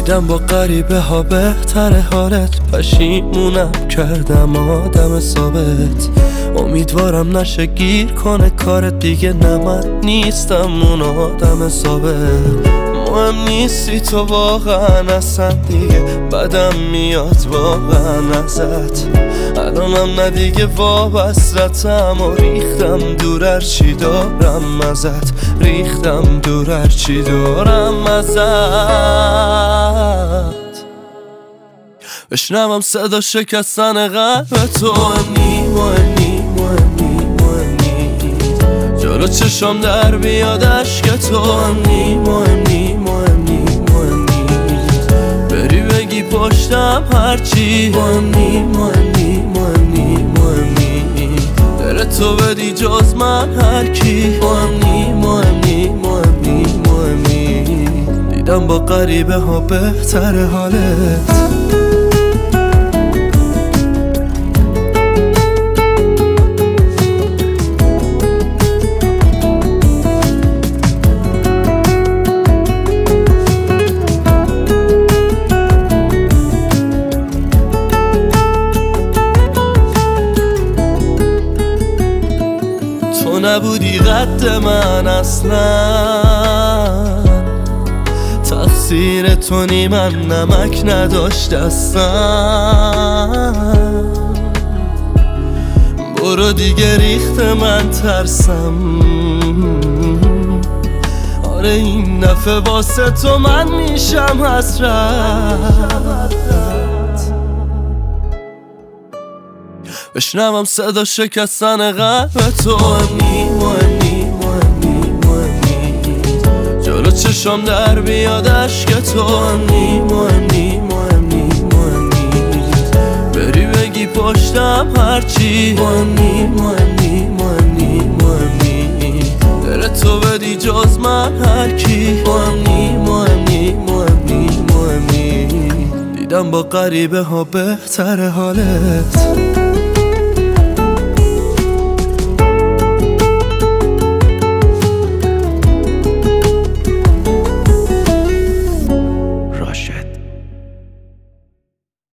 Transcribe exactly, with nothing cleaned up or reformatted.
دیدم با غریبه ها بهتر حالت، پشیمونم کردم آدم ثابت. امیدوارم نشه گیر کنه کارت دیگه، نه من نیستم اون آدم ثابت. مهم نیستی تو واقعا اصلا دیگه، بدم میاد واقعا ازت. الانم نه دیگه وابستم و ریختم دور هرچی دارم ازت، ریختم دور هرچی دارم ازت. بشنوم صدا شکستن قلب تو، مهمی مهمی مهمی مهمی جلو چشم در بیاد عشق تو، مهمی مهمی مهمی مهمی بری بگی پشتم هرچی، مهمی مهمی مهمی مهمی دل تو بدی جز من هرکی، مهمی مهمی مهمی مهمی دیدم با غریبه ها بهتر حالت. تو نبودی قد من اصلا، تقصیر تو نی من نمک نداشت دستم. برو دیگه ریخت من ترسم، آره این دفعه واسه تو من میشم حسرت. بشنوم صدا شکستن قلب تو، مهمی مهمی مهمی مهمی جلو چشم در بیاد عشق تو، مهمی مهمی مهمی مهمی بری بگی پشتم هرچی، مهمی مهمی مهمی مهمی دل تو بدی جز من هرکی، مهمی مهمی مهمی مهمی دیدم با غریبه ها بهتر حالت.